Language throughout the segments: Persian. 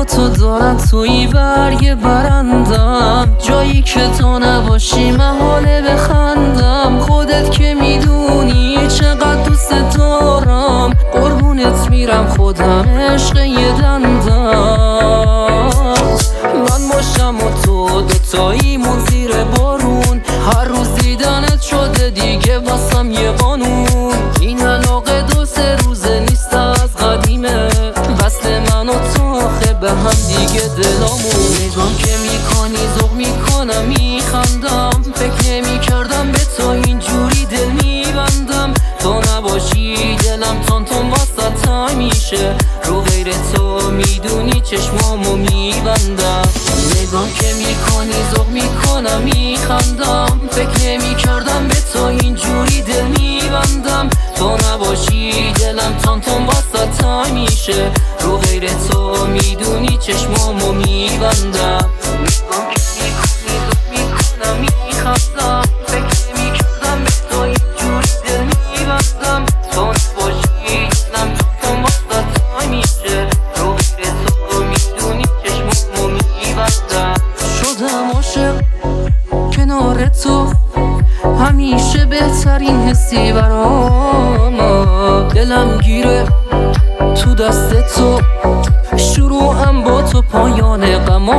با تو دارن توی برگ برندم، جایی که تو نباشی محاله بخندم. خودت که میدونی چقدر دوست دارم، قربونت میرم خودم عشق یه دندم. من باشم و تو دوتاییمون زیر بارون، هر روز دیدنت شده دیگه واسم یه قانون. این علاقه 2-3 روزه نیست از قدیمه، وصل من و تو آخه به هم دیگه دلامون. نگام که میکنی ذوق میکنم میخندم، فکر نمیکردم به تو اینجوری دل میبندم. تو نباشی دلم تون واسه تنگ میشه، رو غیر تو میدونی چشمامو میبندم. نگام که میکنی ذوق میکنم میخندم، فکر نمیکردم به تو اینجوری دل میبندم. تو نباشی دلم تون واسه تنگ میشه، رو غیر تو میدونی چشمامو میبندم. نگام که میکنی ذوق میکنم میخندم، فکر نمیکردم به تو اینجوری دل میبندم. تو نباشی دلم تون واسه تنگ میشه، رو غیر تو میدونی چشمامو میبندم. شدم عاشق کنار تو، همیشه بهترین حسی برام. دلم گیره تو دست تو، شروعم با تو پایان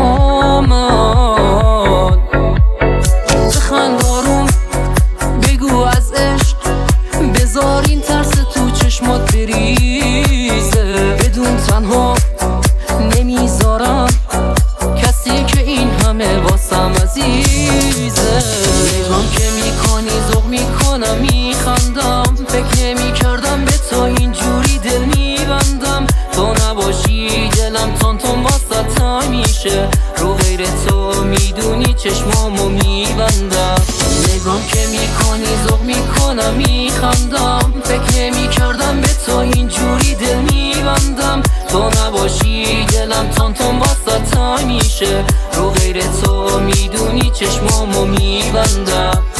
غمام. بخند آروم بگو از عشق، بذار این ترس تو چشمات بریزه. بدون تنها نمیذارم کسی که این همه واسم عزیزه. نگام که میکنی ذوق میکنم میخندم، فکر نمیکردم به تو اینجوری دل میبندم. تو نباشی دلم تون واسه تنگ میشه، رو غیر تو میدونی چشمامو میبندم. نگام که میکنی ذوق میکنم میخندم، فکر نمیکردم به تو اینجوری دل میبندم. تو نباشی دلم تون واسه تنگ میشه، رو غیر تو میدونی چشمامو میبندم.